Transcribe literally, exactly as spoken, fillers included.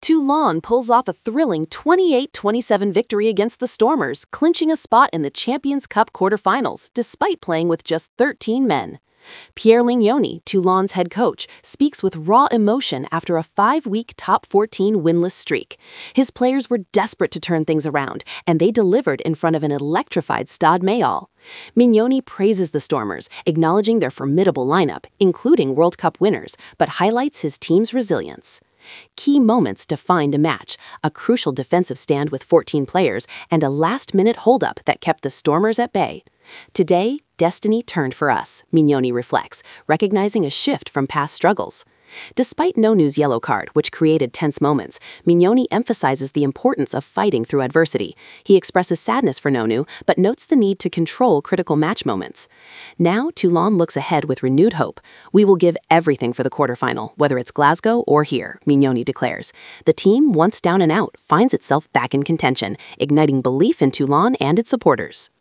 Toulon pulls off a thrilling twenty-eight twenty-seven victory against the Stormers, clinching a spot in the Champions Cup quarterfinals despite playing with just thirteen men. Pierre Lignoni, Toulon's head coach, speaks with raw emotion after a five-week top fourteen winless streak. His players were desperate to turn things around, and they delivered in front of an electrified Stade Mayol. Mignoni praises the Stormers, acknowledging their formidable lineup, including World Cup winners, but highlights his team's resilience. Key moments defined a match: a crucial defensive stand with fourteen players, and a last-minute holdup that kept the Stormers at bay. Today, destiny turned for us, Mignoni reflects, recognizing a shift from past struggles. Despite Nonu's yellow card, which created tense moments, Mignoni emphasizes the importance of fighting through adversity. He expresses sadness for Nonu, but notes the need to control critical match moments. Now, Toulon looks ahead with renewed hope. "We will give everything for the quarterfinal, whether it's Glasgow or here," Mignoni declares. The team, once down and out, finds itself back in contention, igniting belief in Toulon and its supporters.